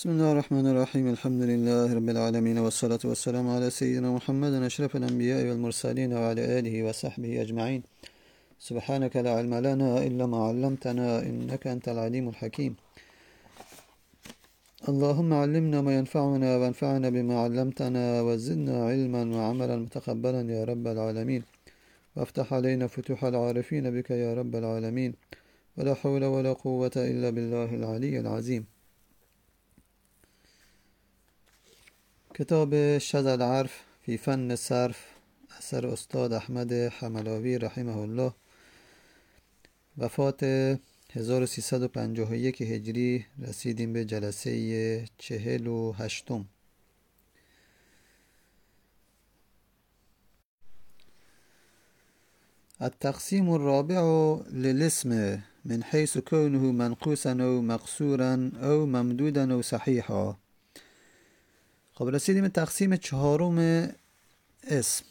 بسم الله الرحمن الرحيم الحمد لله رب العالمين والصلاة والسلام على سيدنا محمد أشرف الأنبياء والمرسلين وعلى آله وصحبه أجمعين. سبحانك لا علم لنا إلا ما علمتنا إنك أنت العليم الحكيم. اللهم علمنا ما ينفعنا وانفعنا بما علمتنا وزدنا علما وعملا متقبلا يا رب العالمين، وافتح علينا فتوح العارفين بك يا رب العالمين، ولا حول ولا قوة إلا بالله العلي العظيم. کتاب شذ العرف فی فن صرف اثر استاد احمد حملاوی رحمه الله، وفات 1351 هجری. رسیدیم به جلسه 48. التقسیم الرابع للاسم من حيث كونه منقوصا او مقصورا او ممدودا او صحیحا. خب رسیدیم به تقسیم چهارم اسم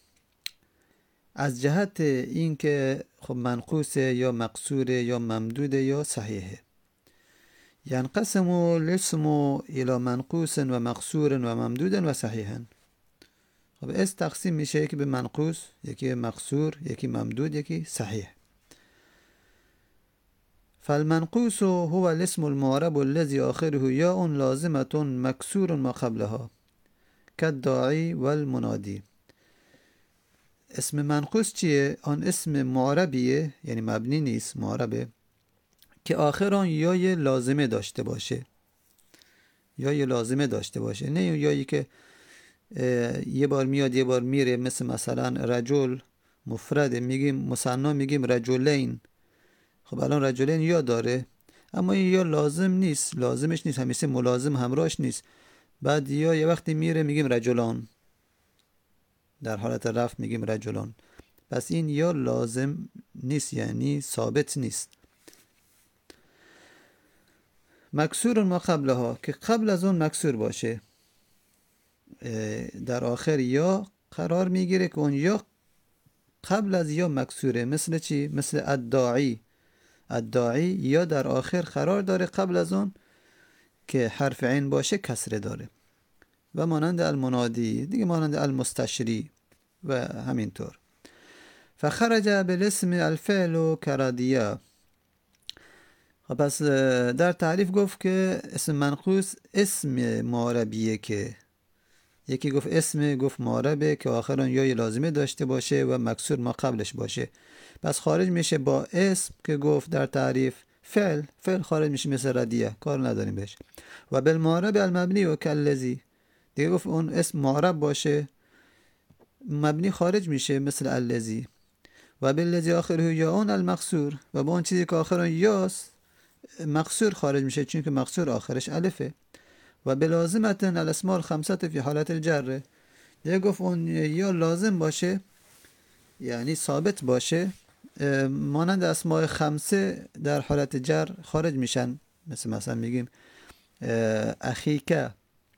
از جهت این که خب منقوصه یا مقصوره یا ممدوده یا صحیحه. ینقسم الاسم الى منقوص و مقصور و ممدود و صحیحا. خب اسم تقسیم میشه یکی به منقوص، یکی مقصور، یکی ممدود، یکی صحیح. فالمنقوص هو الاسم المعرب الذي آخره یاء لازمة مكسور ما قبلها كالداعی والمنادی. اسم منقوص چیه؟ آن اسم معربیه، یعنی مبنی نیست، معربه، که آخر آن یای لازمه داشته باشه. یای لازمه داشته باشه، نه یایی که یه بار میاد یه بار میره. مثلا رجل مفرده، میگیم مثنا میگیم رجلین. خب الان رجلین یا داره، اما این یا لازم نیست، لازمش نیست، همیشه ملازم همراهش نیست. بعد یا یه وقتی میره میگیم رجلان، در حالت رفع میگیم رجلان. پس این یا لازم نیست، یعنی ثابت نیست. مکسور ما قبلها، که قبل از اون مکسور باشه، در آخر یا قرار میگیره که اون یا قبل از یا مکسوره. مثل چی؟ مثل الداعی. الداعی یا در آخر قرار داره قبل از اون که حرف عین باشه کسره داره. و مانند المنادی دیگه، مانند المستشری و همینطور. فخرج بالاسم الفعل کرادیه. پس در تعریف گفت که اسم منقوص اسم معربیه، که یکی گفت اسم، گفت معربه که آخر آن یای لازمه داشته باشه و مکسور ما قبلش باشه. پس خارج میشه با اسم که گفت در تعریف فعل خارج میشه مثل ردیه، کار نداریم بهش. و بالمعرب المبنی و کالذی، دیگه گفت اون اسم معرب باشه مبنی خارج میشه مثل الذی. و بالذی آخره یا اون المقصور، و با اون چیزی که آخر اون یاست مقصور خارج میشه، چون که مقصور آخرش الفه. و بلازمتن الاسماء الخمسه فی حالت الجر، دیگه گفت اون یا لازم باشه یعنی ثابت باشه، مانند اسماء خمسه در حالت جر خارج میشن. مثلا میگیم اخیکه.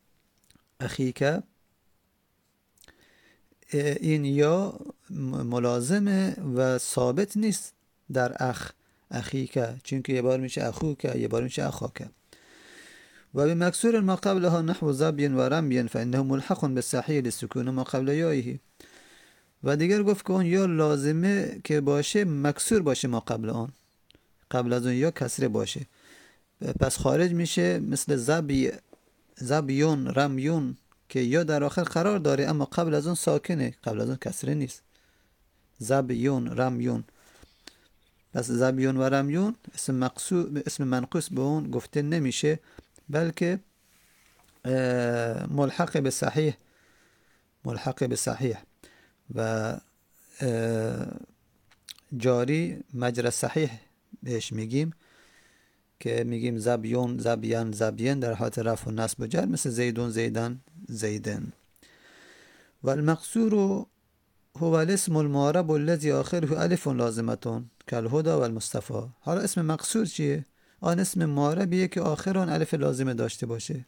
این یا ملازمه و ثابت نیست در اخیکه، چون که یه بار میشه اخوکه، یه بار میشه اخاکه. و به مکسور ما قبلها نحو ضبی و رمی فانه ملحق بالصحیح للسکون ما قبل یایه. و دیگر گفت که اون یا لازمه که باشه مکسور باشه ما قبل آن، قبل از اون یا کسره باشه. پس خارج میشه مثل زبیون رمیون، که یا در آخر قرار داره اما قبل از اون ساکنه، قبل از اون کسره نیست. زبیون رمیون. پس زبیون و رمیون اسم منقوص به اون گفته نمیشه، بلکه ملحق به صحیح و جاری مجرى صحیح بهش میگیم، که میگیم زبیون زبین در حالت رفع و نصب و جر، مثل زیدون زیدن. و المقصور هو الاسم المعرب الذي آخره الف لازمه كالهدى والمصطفى. حالا اسم مقصور چیه؟ آن اسم معربیه که آخر آن الف لازمه داشته باشه،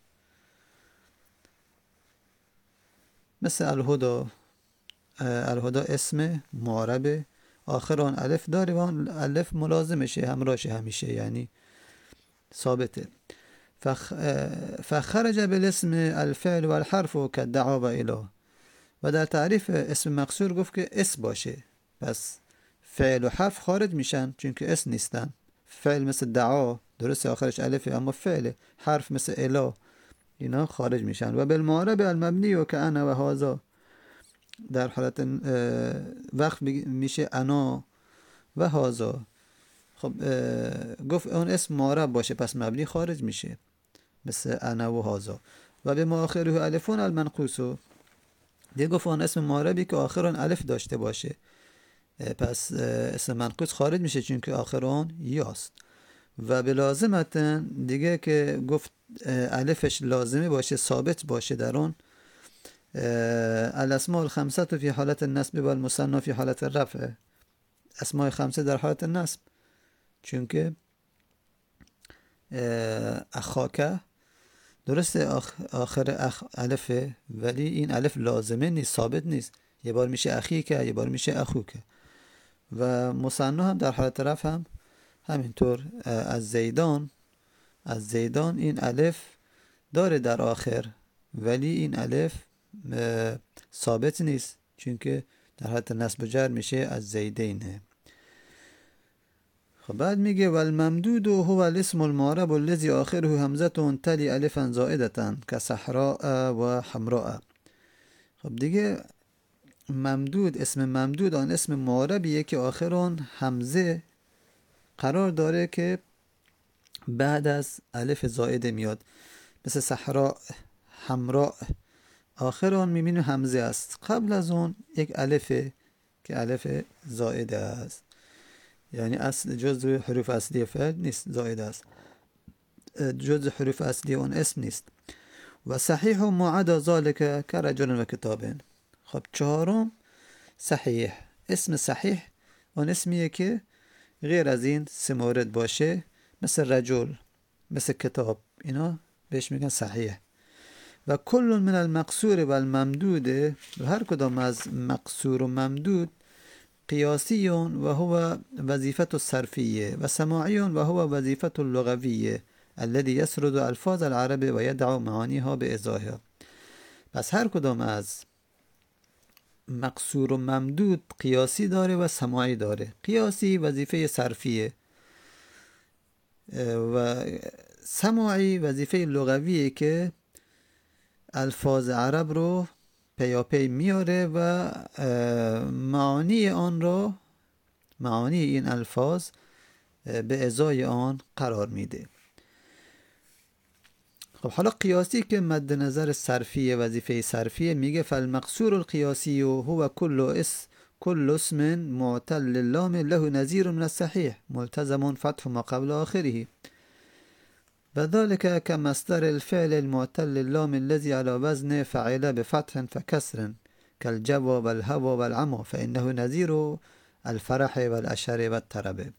مثل الهدى. الهدى اسم معربه، آخر آن الف داره و آن الف ملازمشه، همراهشه همیشه، یعنی ثابته. فخرج بالاسم الفعل و الحرف که دعا و اله. و در تعریف اسم مقصور گفت که اسم باشه، پس فعل و حرف خارج میشن چون که اسم نیستن. فعل مثل دعا درسته آخرش الفه اما فعل، حرف مثل اله اینا خارج میشن. و بالمعرب المبنی و که انا و هذا در حالت وقت میشه انا و هذا. خب گفت اون اسم معرب باشه پس مبنی خارج میشه مثل انا و هذا. و به مؤخره الفون المنقوص، دیگه گفت اون اسم معربی که آخر اون الف داشته باشه پس اسم منقوص خارج میشه چون که آخر اون یاست. و به لازمتن دیگه که گفت الفش لازمه باشه ثابت باشه در اون الاسماء الخمسه فی حالت النصب و المثنى فی حالت الرفع. اسماء خمسه در حالت نصب چون که اخاکه درسته آخر الفه ولی این الف لازمه نیست، ثابت نیست، یه بار میشه اخیکه یه بار میشه اخوکه. و مثنی هم در حالت رفع هم همینطور. از زیدان این الف داره در آخر ولی این الف ثابت نیست چون که در حالت نصب و جر میشه از زیدینه. خب بعد میگه والممدود هو الاسم المعرب الذي آخره همزه تلی الفا زائده كصحراء و حمراء. خب دیگه ممدود، اسم ممدود آن اسم معربیه که آخر آن همزه قرار داره که بعد از الف زائده میاد، مثل صحراء، حمراء، آخر آن میبینیم همزه است، قبل از اون یک الفه که الف زائده است، یعنی اصل جزء حروف اصلی فعل نیست، زائده است، جزء حروف اصلی اون اسم نیست. و صحیح و معدا ذالک کرجل و کتاب. خب چهارم صحیح، اسم صحیح اون اسمیه که غیر از این سه مورد باشه، مثل رجل، مثل کتاب، اینا بهش میگن صحیح. و کل من المقصور و الممدود، و هر کدام از مقصور و ممدود قیاسی و هو وظیفت الصرفیه و سماعی و هو وظیفت اللغویه الذي يسرد الفاظ العرب و يدعو معانیها به ازاحها. پس هر کدام از مقصور و ممدود قیاسی داره و سماعی داره. قیاسی وظیفه صرفیه و سماعی وظیفه لغویه که الفاظ عرب رو پیاپی میاره و معانی آن رو، معانی این الفاظ به ازای آن قرار میده. خب حالا قیاسی که مد نظر صرفیه، وظیفه صرفیه، میگه فالمقصور القیاسی هو كل اسم معتل اللام له نظیر من الصحیح ملتزم فتح ما قبل آخره و ذلك كمصدر الفعل المعتل اللام الذي على وزن فعل بفتح فكسر كالجوى والهوى والعمى فإنه نظير الفرح والأشر والطرب.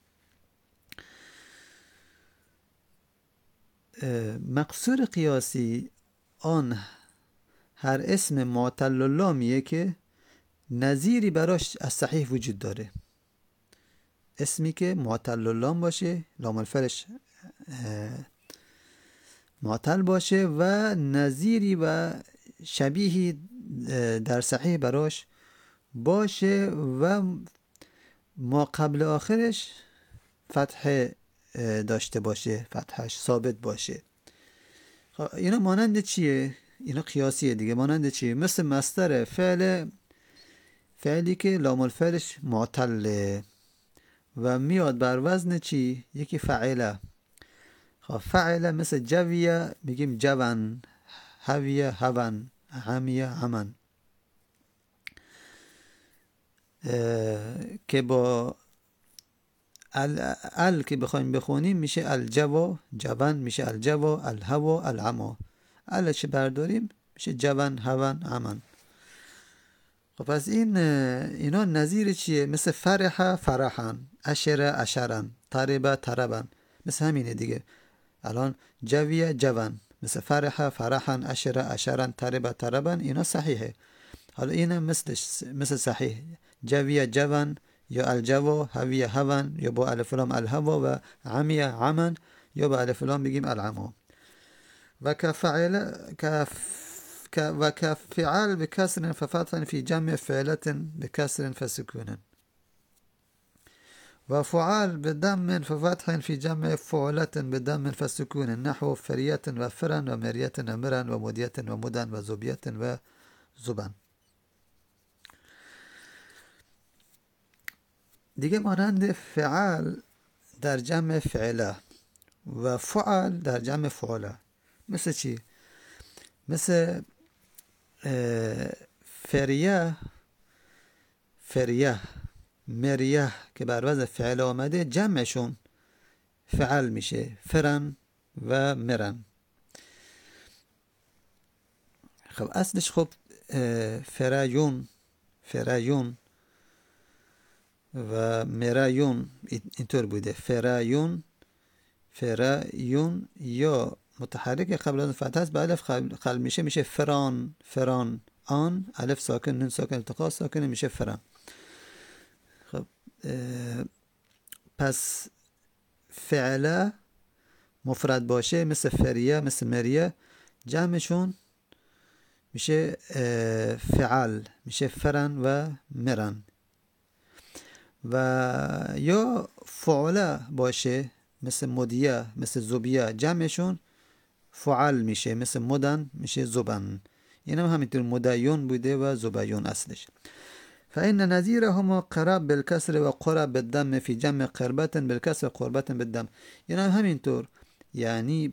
مقصور قیاسی آن هر اسم معتل اللامیه که نظیری براش از صحیح وجود داره. اسمی که معتل اللام باشه، لام الفعلش معتل باشه و نظیری و شبیهی در صحیح براش باشه و ما قبل آخرش فتح داشته باشه، فتحش ثابت باشه. اینا مانند چیه؟ اینا قیاسیه دیگه. مانند چیه؟ مثل مصدر فعلی که لام الفعلش معتله و میاد بر وزن چی؟ یکی فعله. فعله مثل جویه میگیم جون، هویه هون، همیه همن، که با ال که بخوایم بخونیم میشه الجوا، جون میشه الجوا، الهوا العما. الش برداریم میشه جون، هون، همن. خب پس اینا نظیر چیه؟ مثل فرح فرحن، اشره اشرن، طربه طربن، مثل همینه دیگه. الان جویه جون، مثل فرح فرحن، اشره اشرن، طربه طربن، اینا صحیحه. حالا اینا مثل صحیح جویه جون یا الجوا، هویه هون یا با الف لام الهوا و عمیه عمن یا با الف لام بگیم العما. و كفعل و كفعل بكسر ففتح في جمع فعلة بكسر فسكون وفعال بدم ففتح في جمع فعلة بدم فسكون نحو فرية وفرا ومرية ومرا ومدية ومدن وزبية وزبن. دیگه مانند فعال در جمع فعله و فعل در جمع فعله. مثل چی؟ مثل فریه مریه که بر وزن فعل آمده جمعشون فعل میشه، فرن و مرن. خب اصلش خب فریون و مرایون اینطور بوده. فرایون یا متحرک قبل از فتح است، به الف قلب میشه فران آن الف ساکن نون ساکن التقاء ساکن میشه فران. خب پس فعله مفرد باشه مثل فریه مثل مریه، جمعشون میشه فعل، میشه فرن و مرن. و یا فعله باشه مثل مدیه مثل زبیه، جمعشون فعل میشه مثل مدن میشه زبن. این هم همینطور مدیون بوده و زبیون اصلش. فإن نظیرهما قرب بالکسر و قرب بالدم فی جمع قربت بالکسر و قربت بالدم. این هم همینطور، یعنی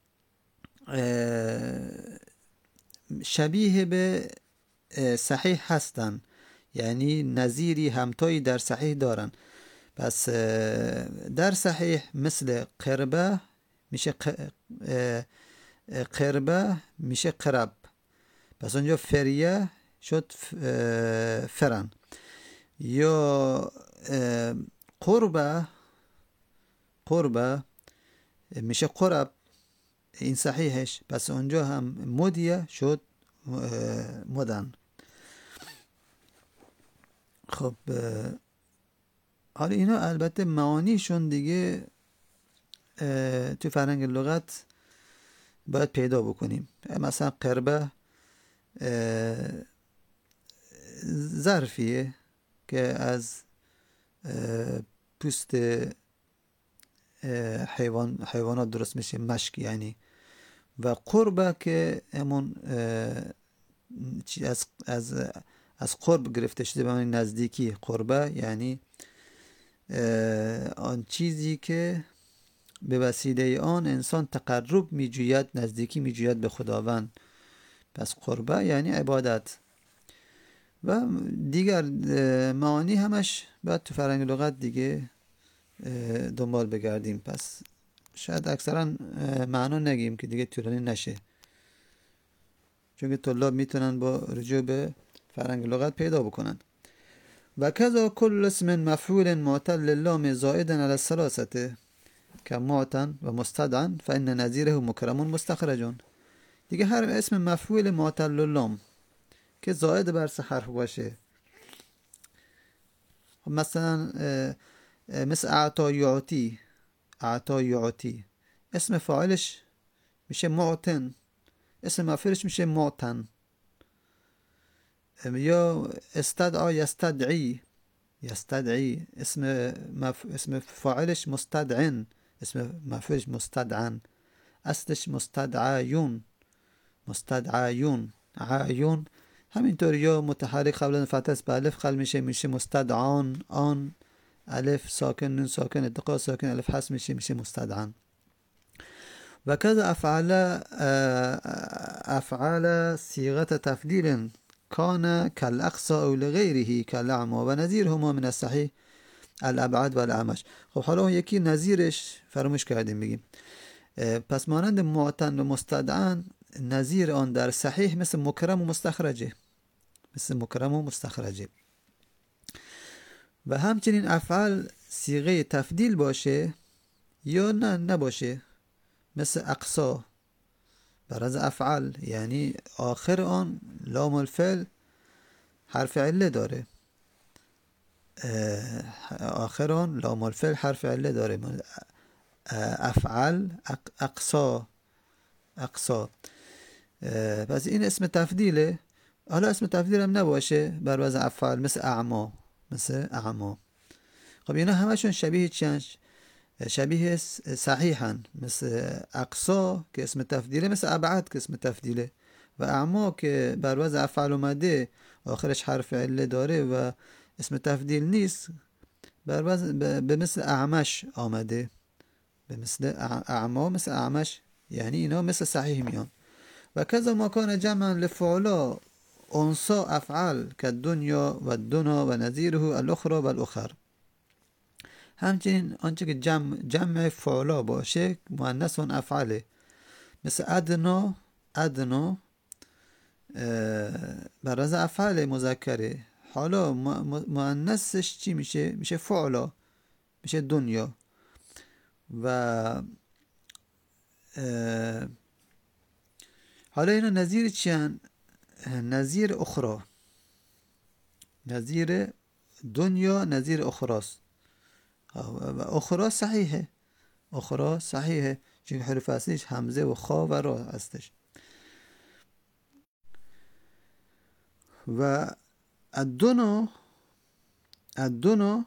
شبیه به صحیح هستن، یعنی نظیری همتایی در صحیح دارن. پس در صحیح مثل قربه میشه قربه میشه قرب، پس اونجا فریه شد فرن. یا قربه میشه قرب، این صحیحش، پس اونجا هم مدیه شد مدن. خب حالا اینا البته معانیشون دیگه تو فرهنگ لغت باید پیدا بکنیم. مثلا قربه ظرفیه که از پوست حیوانات درست میشه، مشک یعنی. و قربه که همون از قرب گرفته شده به معنی نزدیکی. قربه یعنی آن چیزی که به وسیله آن انسان تقرب میجوید، نزدیکی میجوید به خداوند. پس قربه یعنی عبادت. و دیگر معانی همش باید تو فرهنگ لغت دیگه دنبال بگردیم. پس شاید اکثرا معنا نگیم که دیگه طولانی نشه، چون که طلاب میتونن با رجوع به فرهنگ لغت پیدا بکنن. و کذا کل اسم مفعول معتل للام زائدا علی الثلاثه کمعتن و مستدعن فان نظیره مکرم مستخرجون. دیگه هر اسم مفعول معتل للام که زائد بر سه حرف باشه، مثلا مثل اعطا یعطی، اسم فاعلش میشه معتن، اسم مفعولش میشه معتن. یا استدعا یستدعی اسم فاعلش مستدعن، اسم مفعولش مستدعن، اصلش مستدعیون عیون. همینطور یا متحرک قبل از فتح به الف قلب میشه مستدعان آن الف ساکن نون ساکن التقاء ساکن الف حذف میشه مستدعن. و کذا افعال صيغه تفضیل کان کالاقصى او لغیره کالاعمى و نظیرهما من الصحیح الابعد والاعمش. خب حالا یکی نظیرش فراموش کردیم بگیم. پس مانند معتن و مستدعن، نظیر آن در صحیح مثل مکرم و مستخرجه. و همچنین افعال صیغه تفضیل باشه یا نباشه، مثل اقصا برز افعال، یعنی آخر آن لام الفعل حرف عله داره، افعال اقصا اقصا. پس این اسم تفضیله. حالا اسم تفضیل هم نباشه بر وزن افعال، مثل اعما، مثل اعما. خب اینا همشون شبیه چیان؟ شبیه صحیحن، مثل اقصا که اسم تفضیله، مثل ابعد که اسم تفضیله، و اعما که بر وزن افعال اومده آخرش حرف عله داره و اسم تفضیل نیست، بر وزن به مثل اعمش آمده، به مثل اعما، مثل اعمش، یعنی اینا مثل صحیح میان. و کذا ما کان جمعا لفعلا انسا افعال كالدنيا و الدنا و نظیره الاخرى و الاخر. همچنین آنچه که جمع فعلا باشه مؤنث اون افعاله، مثل ادنا. ادنا بر وزن افعال مذکره، حالا مؤنثش چی میشه؟ میشه فعلا، میشه دنیا. و حالا اینا نظیر چی هن؟ نظیر اخرى، نظیر دنیا نظیر اخراست. و اخرى صحیحه، اخرى صحیحه چون حروف اصلیش همزه و خا و را هستش. و الدنا، الدنا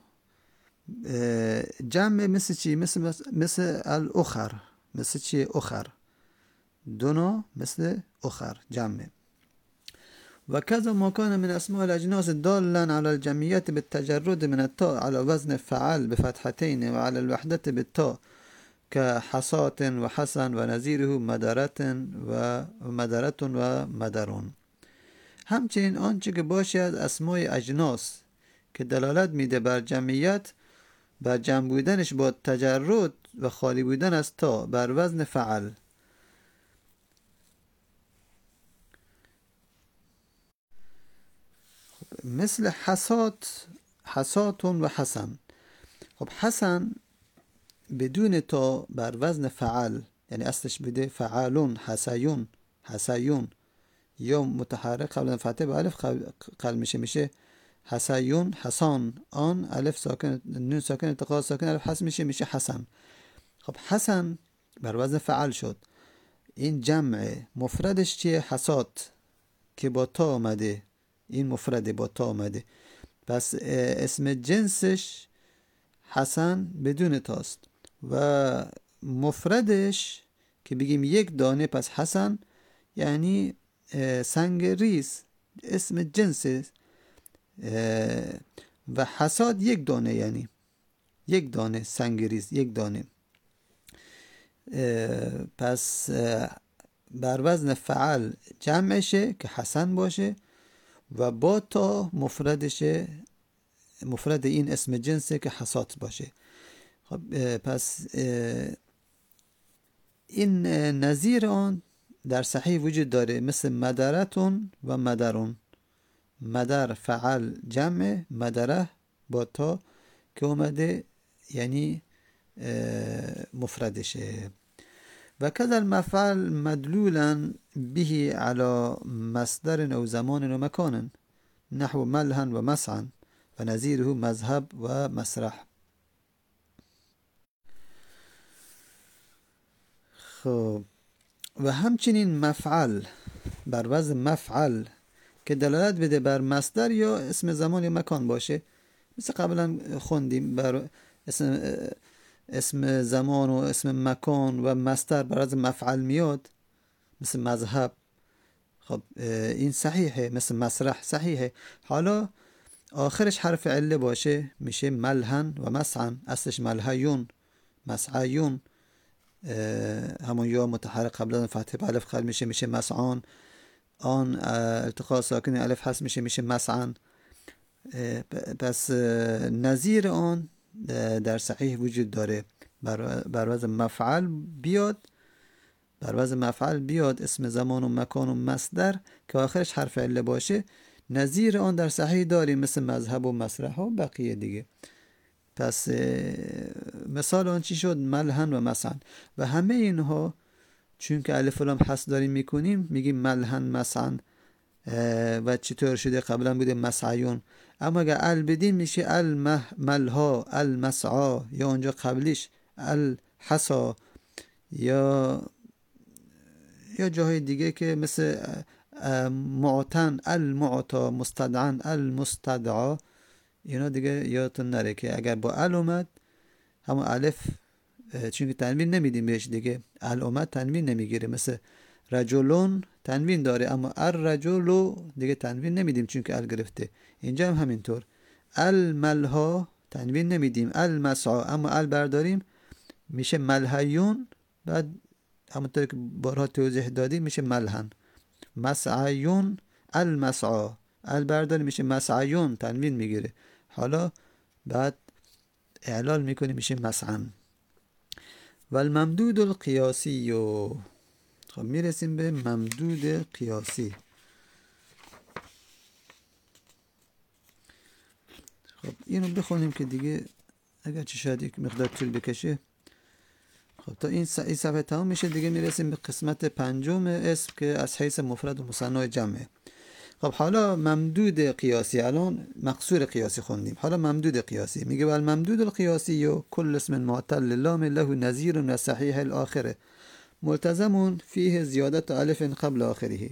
جمع مثل چی؟ مثل الاخر، مثل چی؟ اخر. دنا مثل اخر جمع. و كذا ما كان من اسماء الاجناس دالا على الجمعية بالتجرد من التاء على وزن فعل بفتحتين وعلى الوحدة بالتاء كحصاة وحسن ونظيره مدرة و مدرون. همچنین آنچه که باشه از اسمای اجناس که دلالت میده بر جمعیت، بر جمع بودنش با تجرد و خالی بودن از تا، بر وزن فعل. مثل حسات، حساتون و حسن. خب حسن بدون تا بر وزن فعل، یعنی اصلش بده فعالون، حسیون، حسیون، یا متحرک قبل فتحه به الف قلب میشه حسیون، حسان. آن الف ساکن، نون ساکن، التقاء ساکن، الف حذف میشه حسن. خب حسن بر وزن فعل شد. این جمع مفردش چیه؟ حسات که با تا آمده، این مفرد با تا آمده. پس اسم جنسش حسن بدون تاست و مفردش که بگیم یک دانه، پس حسن یعنی سنگ ریز، اسم جنس. و حساد یک دانه، یعنی یک دانه سنگ ریز، یک دانه. پس بر وزن فعل جمعشه که حسن باشه و با تا مفردشه، مفرد این اسم جنسه که حسات باشه. خب پس این نظیر آن در صحیح وجود داره، مثل مدرتون و مدرون. مدر فعل جمع، مدره با تا که اومده یعنی مفردشه. و كذا المفعل مدلولا به على مصدر او زمان و مکان، نحو ملهن و مسعن و نظیره مذهب و مسرح. خب و همچنین مفعل بر وزن مفعل که دلالت بده بر مصدر یا اسم زمان یا مکان باشه، مثل قبلا خوندیم بر اسم زمان و اسم مکان و مصدر بر وزن مفعل میاد، مثل مذهب. خب این صحیحه. مثل مسرح صحیحه. حالا آخرش حرف عله باشه میشه ملهن و مسعن، اصلش ملهیون، مسعیون، همون یا متحرک قبل از فتحه به الف قلب میشه مسعان. آن التقاء ساکن الف حذف میشه مسعن. پس نظیر آن در صحیح وجود داره، بر وزن مفعل بیاد، بر وزن مفعل بیاد اسم زمان و مکان و مصدر که آخرش حرف عله باشه. نظیر آن در صحیح داریم مثل مذهب و مسرح و بقیه دیگه. پس مثال آن چی شد؟ ملهن و مسعن. و همه اینها چون که الف و لام حذف داریم میکنیم میگیم ملهن مسعن. و چطور شده؟ قبلا بوده مسعیون، اما اگر ال بدیم میشه الملها، المسعا، یا اونجا قبلیش الحسا، یا یا جاهای دیگه که مثل معتن، المعتا، مستدعن، المستدعا، اینا دیگه یادتون نره که اگر با ال اومد همون الف، چون که تنوین نمیدیم بهش دیگه، ال اومد تنوین نمیگیره. مثل رجلون تنوین داره اما الرجلو دیگه تنوین نمیدیم چون که ال گرفته. اینجا هم همینطور. الملها تنوین نمیدیم، المسعا اما ال برداریم میشه ملهیون، بعد همونطور که بارها توضیح دادیم میشه ملهن. مسعیون، المسعا ال برداریم میشه مسعیون، تنوین میگیره. حالا بعد اعلال میکنیم میشه مسعن. و الممدود القیاسی. خب میرسیم به ممدود قیاسی. خب اینو بخونیم که دیگه اگر چه شاید یک مقدار طول بکشه. خب تا این صفحه تمام میشه دیگه میرسیم به قسمت پنجم اسم که از حیث مفرد و مثنی جمعه. خب حالا ممدود قیاسی، الان مقصور قیاسی خوندیم، حالا ممدود قیاسی میگه و الممدود القیاسی و کل اسم معتل لام له نظیر و صحیح الاخره ملتزم فیه زیادت الف قبل آخره.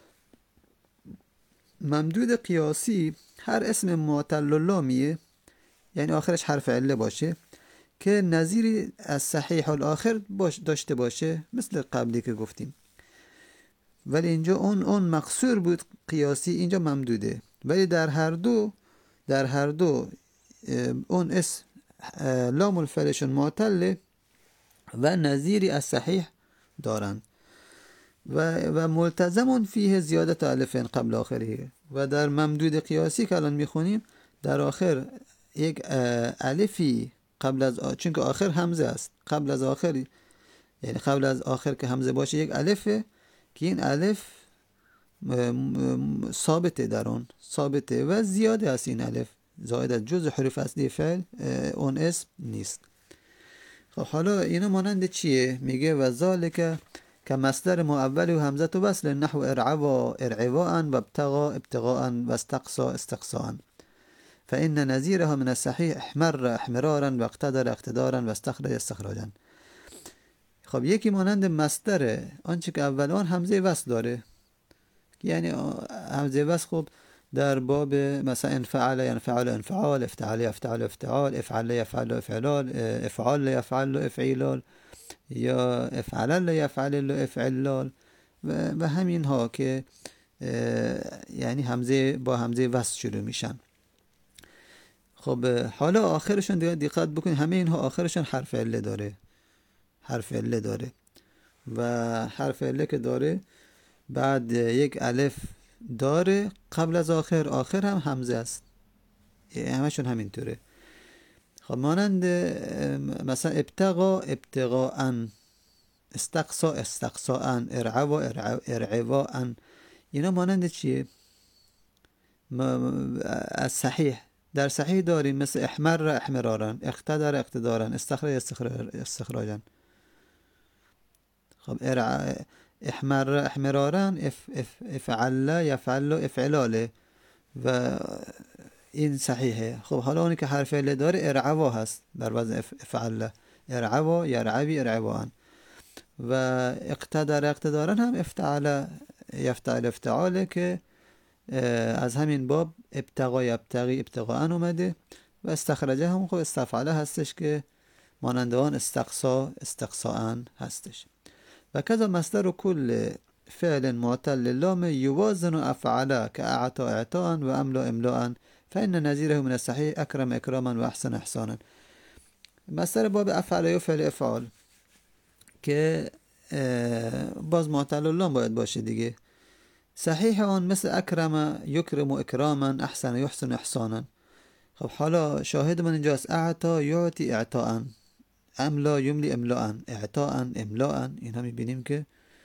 ممدود قیاسی هر اسم معتل لامیه، یعنی آخرش حرف عله باشه که نظیری از صحیح الاخر داشته باشه، مثل قبلی که گفتیم. ولی اینجا اون مقصور بود قیاسی، اینجا ممدوده. ولی در هر دو اون اسم لام الفعلشون معتل و نظیری از صحیح دارند و ملتزم فیه زیادت الف قبل آخره. و در ممدود قیاسی که الان میخونیم در آخر یک الفی قبل از چون که آخر همزه است، قبل از آخر، یعنی قبل از آخر که همزه باشه یک الفه که این الف ثابته، در اون ثابته و زیاده است. این الف زائد از جزء حروف اصلی فعل اون اسم نیست. خب حالا اینا مانند چیه؟ میگه و ذالک که مصدر معول و همزه و وصل نحو ارعوا ارعواء و ابتغا ابتغاء و استقصا استقصاء فإن نظیرها من الصحیح احمر احمرارا و اقتدر اقتدارا و استخرج استخراجا. خب یکی مانند مصدر آنچه که اول آن همزه وصل داره، یعنی همزه وصل خب در باب مثلا انفعل ينفعل انفعال، افتعل يفتعل افتعال، افعل يفعل افعلال، افعال يفعل افعلال، یا افعلل یفعلل افعلال و همین ها که یعنی همزه با همزه وصل شروع میشن. خب حالا آخرشون دقت بکنید، همه اینها آخرشون حرف عله داره، حرف عله داره و حرف عله که داره بعد یک الف داره قبل از آخر هم همزه است، همشون همینطوره. خب مانند مثلا ابتغا ابتغاء، استقصا استقصاء، ارعوا ارعواء، اینا مانند چیه؟ از صحیح، در صحیح داریم مثل احمر احمرارا، اقتدر اقتدارا، استخرج استخراجا. خب احمر احمرارا افعل یفعل افعلاله و این صحیحه. خب حالا اونی که حرف عله داره ارعوا هست بر وزن افعل، ارعوا یرعوی ارعوان. و اقتدر اقتدارا هم افتعل یفتعل افتعاله که از همین باب ابتغا یبتغی ابتغاء اومده و استخرجه هم خب استفعله هستش که مانند آن استقصا استقصاء هستش. و کذا مصدر کل فعل معتل لام یوازن افعل که اعطا اعطاء و املا املاء فإن نظیره من الصحیح اکرم اکراما و احسن احسانا. مصدر باب افعل و فعل افعال که باز معتل لام باید باشه دیگه. صحیح آن مثل اکرم یکرم اکراما، احسن یحسن احسانا. خب حالا شاهد من اینجاست اعطا یعطی اعطاء، املا یملی املاء، اعطاء املاء. این هم میبینیم که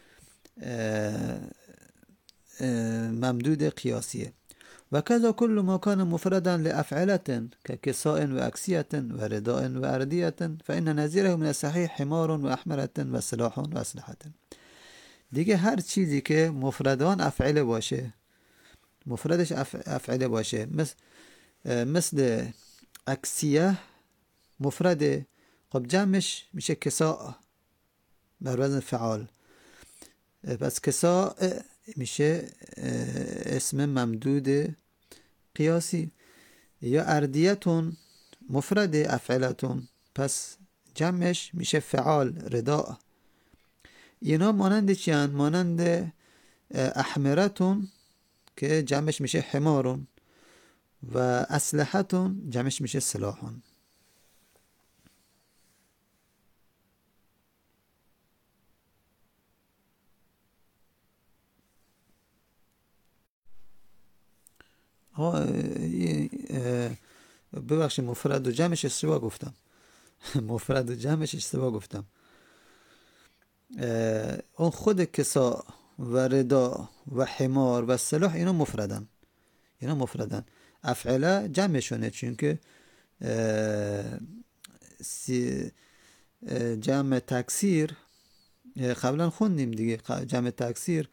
ممدود قیاسیه. و کذا کل ما کان مفردا لافعلة ككساء و اکسیة و رداء و اردیة فإن نظیره من الصحیح حمار و احمرة و سلاح و اسلحة. دیگه هر چیزی که مفردان افعله باشه، مفردش افعله باشه، مثل اکسیه مفرده، خب جمعش میشه کساء بر وزن فعال. پس کسا میشه اسم ممدود قیاسی. یا اردیتون مفرد افعلتون، پس جمعش میشه فعال رداء. اینا مانند چیان؟ مانند احمرتون که جمعش میشه حمارون و اسلحتون جمعش میشه سلاحون. ببخشید مفرد و جمعش اشتباه گفتم. مفرد و جمعش اشتباه گفتم. اون خود کسا و ردا و حمار و سلاح اینا مفردن. افعله جمعشونه، چون که جمع تکسیر قبلا خوندیم دیگه. جمع تکسیر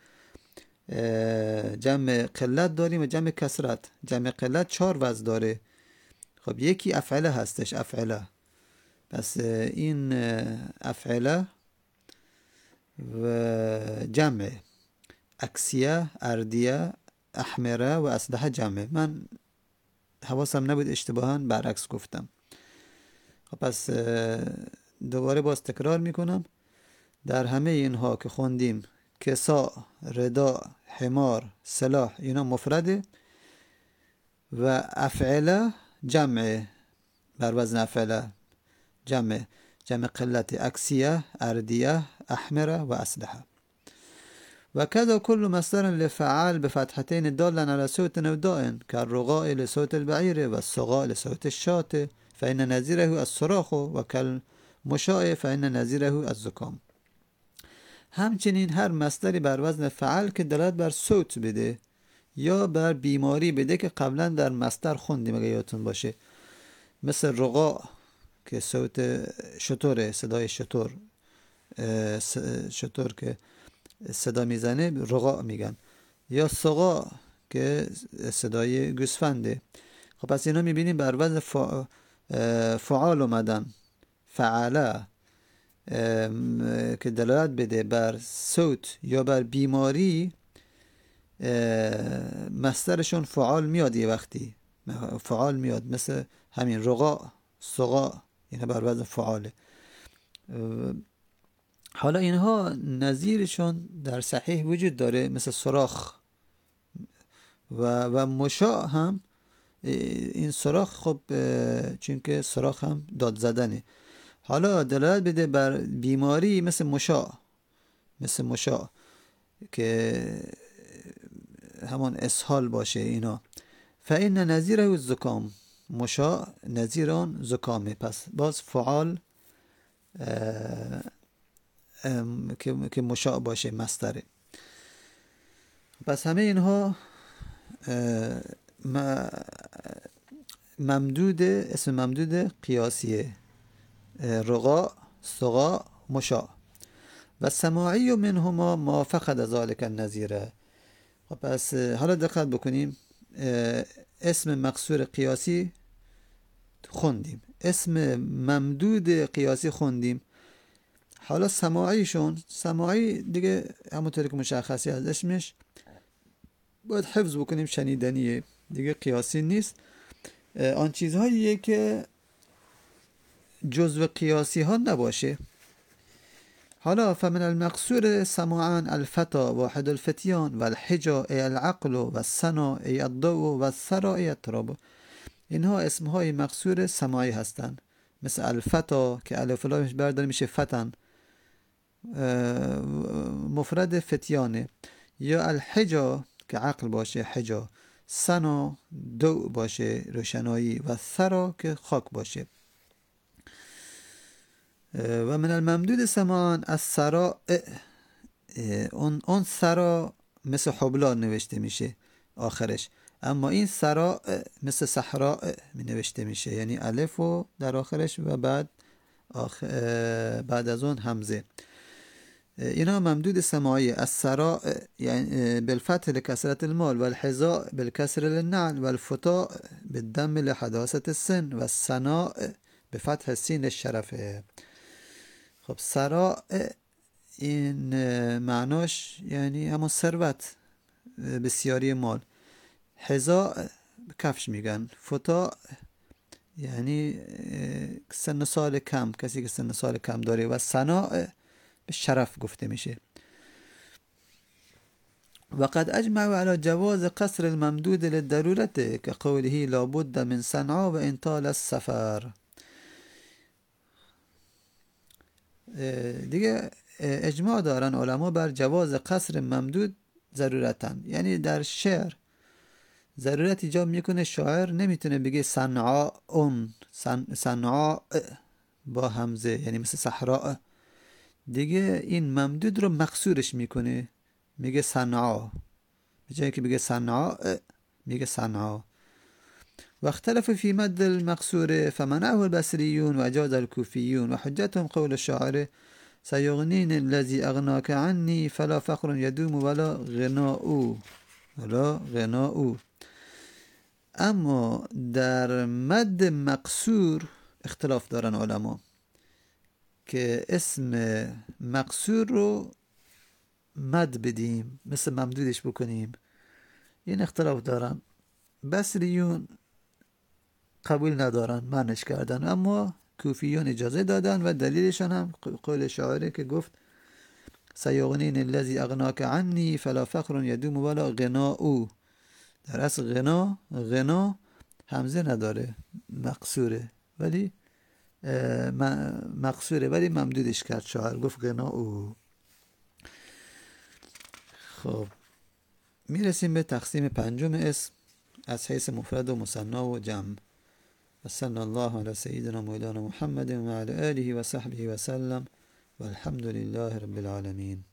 جمع قلت داریم و جمع کسرت. جمع قلت 4 وزن داره. خب یکی افعله هستش، افعله. پس این افعله و جمع اکسیه، اردیه، احمره و اسلحه جمع. من حواسم نبود، اشتباها برعکس گفتم. خب پس دوباره باز تکرار میکنم. در همه اینها که خوندیم کسا، ردا، حمار، سلاح اینا مفرده و افعله جمع بر وزن افعله جمع قلت اکسیه، اردیه، احمره و اسلحه. و كذا كل مصدر لفعال بفتحتين دالا على صوت وداء كالرغاء لصوت البعير والصغاء لصوت الشاة فإن نظيره الصراخ وكالمشاء فإن نظيره الزكام. همچنین هر مصدری بر وزن فعال که دلالت بر صوت بده یا بر بیماری بده که قبلا در مصدر خوندیم اگه یادتون باشه، مثل رغاء که صوت شتره، صدای شتر که صدا میزنه رغاء میگن، یا صغاء که صدای گوسفنده. خب پس اینا میبینیم بر وزن فعال اومدن. فعاله که دلالت بده بر صوت یا بر بیماری، مصدرشون فعال میاد. یه وقتی فعال میاد مثل همین رغاء، صغاء، اینا بر وزن فعاله. حالا اینها نظیرشون در صحیح وجود داره، مثل صراخ و مشاء هم. این صراخ خب چون که صراخ هم داد زدنه. حالا دلالت بده بر بیماری مثل مشاء که همان اسهال باشه اینا. فإن نظیره الزکام، مشاء نظیران زکامه. پس باز فعال که مشاء باشه مصدره. پس همه اینها اسم ممدود قیاسیه: رغاء، صغاء، مشاء. و سماعی منهما ما فقد ذلك النظیره. پس حالا دقت بکنیم. اسم مقصور قیاسی خوندیم، اسم ممدود قیاسی خوندیم. حالا سماعی دیگه همونطوری که مشخصی از اسمش باید حفظ بکنیم، شنیدنیه دیگه، قیاسی نیست. آن چیزهاییه که جزو قیاسی ها نباشه. حالا فمن المقصور سماعا الفتا واحد الفتیان و الحجا ای العقل و السنا ای الضوء و الثرا ای التراب. اینها اسمهای مقصور سماعی هستند. مثل الفتا که الف لامش برداری میشه فتن، مفرد فتیانه. یا الحجا که عقل باشه حجا، سنا ضوء باشه روشنایی، و ثرا که خاک باشه. و من الممدود سماعا الثرا، اون ثرا مثل حبلا نوشته میشه آخرش، اما این ثرا مثل صحرا می نوشته میشه، یعنی الف و در آخرش و بعد از اون همزه. اینا ممدود سماعی. الثرا یعنی بالفتح لكثرة المال، والحذاء بالكسر للنعل، والفتاء بالدم لحداثة السن، والسناء بفتح السين للشرف. خب ثرا این معناش یعنی همون ثروت، بسیاری مال. حذاء کفش میگن. فتا یعنی سن سال کم، کسی که سن سال کم داره. و ثناء به شرف گفته میشه. وقد اجمعوا على جواز قصر الممدود للضرورة كقوله لابد من صنعاء وإن طال السفر. دیگه اجماع دارن علما بر جواز قصر ممدود ضرورتاً، یعنی در شعر ضرورت ایجاب میکنه، شاعر نمیتونه بگه صنعاء صنعاء با همزه، یعنی مثل صحراء. دیگه این ممدود رو مقصورش میکنه، میگه صنعاء، به جایی که بگه صنعاء میگه صنعاء. واختلفوا في مد المقصور فمنعه البصريون وأجاز الكوفيون وحجتهم قول الشاعر سيغنين الذي أغناك عني فلا فخر يدوم ولا غناء. اما در مد مقصور اختلاف دارن علما که اسم مقصور رو مد بدیم مثل ممدودش بکنیم. این اختلاف دارن. بصریون قبول ندارن، منعش کردن، اما کوفیون اجازه دادن و دلیلشان هم قول شاعره که گفت سیغنین الذی اغناک عنی فلا فخر یدوم ولا غناء. در اصل غنا همزه نداره، مقصوره، ولی ممدودش کرد شاعر، گفت غناء. خب میرسیم به تقسیم پنجم اسم از حیث مفرد و مثنی و جمع. و صلی الله علی سیدنا مولانا محمد و علی آله و صحبه و سلم و الحمد لله رب العالمین.